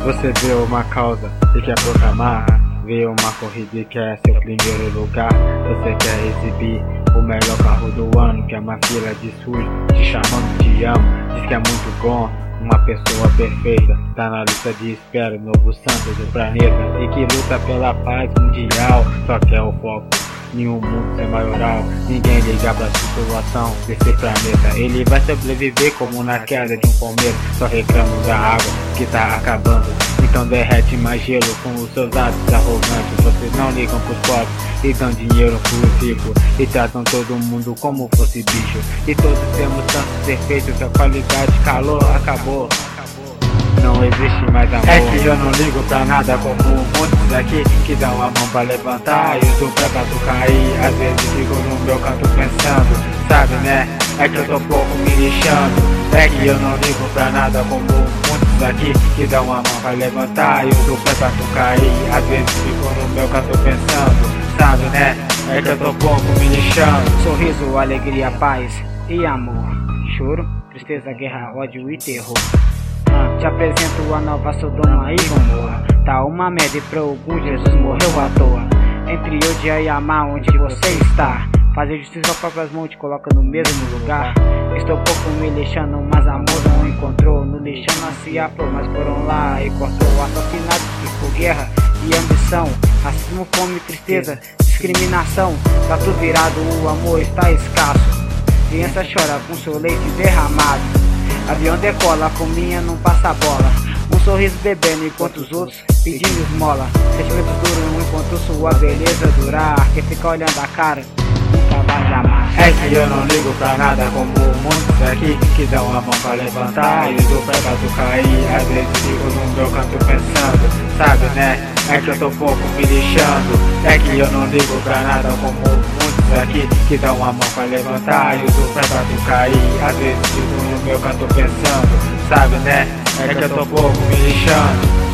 Você vê uma causa e quer proclamar, vê uma corrida e quer seu primeiro lugar. Você quer exibir o melhor carro do ano, quer uma fila de sujo, te chamando de amo, diz que é muito bom. Uma pessoa perfeita, tá na lista de espera, novo santo do planeta, e que luta pela paz mundial, só quer o foco em um mundo sem maioral. Ninguém liga pra situação desse planeta, ele vai sobreviver como na queda de um palmeiro. Só reclamo da água que tá acabando, então derrete mais gelo com os seus atos arrogantes. Vocês não ligam pros pobres e dão dinheiro pros ricos, e tratam todo mundo como fosse bicho. E todos temos tantos defeitos que a qualidade de calor acabou. Não existe mais amor. É que eu não ligo pra nada como muitos aqui que dão a mão pra levantar e usam pra tu cair. Às vezes fico no meu canto pensando, sabe né? É que eu tô pouco me lixando. É que eu não ligo pra nada como muitos aqui que dão a mão pra levantar e usam pra tu cair. Às vezes fico no meu canto pensando, sabe né? É que eu tô pouco me lixando. Sorriso, alegria, paz e amor. Choro, tristeza, guerra, ódio e terror. Te apresento a nova Sodoma e Gomorra. Tá uma merda e pra algum Jesus morreu à toa. Entre odiar e amar, onde você está? Fazer justiça com próprias mãos te coloca no mesmo lugar. Estou pouco me lixando, mas amor não encontrou. No lixão nasci a flor, mas foram lá e cortou. Assassinato, ficou guerra e ambição, racismo, fome, tristeza, discriminação. Tá tudo virado, o amor está escasso. Criança chora com seu leite derramado. Avião decola, a fominha não passa bola. Um sorriso bebendo enquanto os outros pedindo esmola. Sentimentos duram enquanto sua beleza durar. Quem fica olhando a cara nunca vai amar. É que eu não ligo pra nada como muitos aqui que dão a mão pra levantar e usam pra tu cair. Às vezes fico no meu canto pensando, sabe né? É que eu tô pouco me lixando. É que eu não ligo pra nada como muitos aqui que dão a mão pra levantar e usam pra tu cair. Às vezes fico no meu canto pensando, sabe né? É que eu tô pouco me lixando.